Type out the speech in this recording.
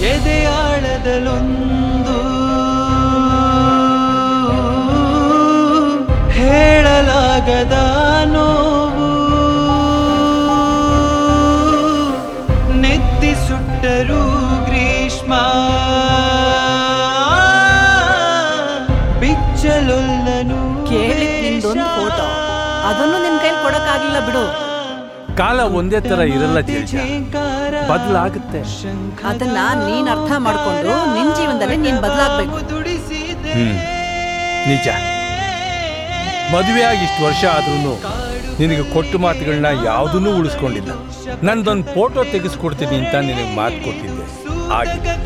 ಎದೆಯಾಳದಲೊಂದು ಹೇಳಲಾಗದ ನೋವು ನೆತ್ತಿ ಸುಟ್ಟರು ಗ್ರೀಷ್ಮ ಬಿಚ್ಚಲೊಲ್ಲನು ಕೇಳಿದ್ ನಿಂದೊಂದು ಫೋಟೋ ಅದನ್ನು ನಿನ್ ಕೈಲಿ ಕೊಡಕ್ಕಾಗ್ಲಿಲ್ಲ ಬಿಡು. ಕಾಲ ಒಂದೇ ತರ ಇರಲ್ಲ ಜೀಜ, ಬದಲಾಗುತ್ತೆ. ಅದನ್ನ ನೀನ್ ಅರ್ಥ ಮಾಡ್ಕೊಂಡು ನಿನ್ ಜೀವನದಲ್ಲಿ ನೀನ್ ಬದಲಾಗ್ಬೇಕು. ನಿಜ. ಮದುವೆಯಾಗಿ ಇಷ್ಟು ವರ್ಷ ಆದ್ರೂ ನಿನಗೆ ಕೊಟ್ಟು ಮಾತುಗಳನ್ನ ಯಾವುದನ್ನೂ ಉಳಿಸ್ಕೊಂಡಿಲ್ಲ. ನಂದೊಂದು ಫೋಟೋ ತೆಗೆಸ್ಕೊಡ್ತೀನಿ ಅಂತ ನಿನಗೆ ಮಾತು ಕೊಟ್ಟಿದ್ದೆ, ಆಗಿದೆ.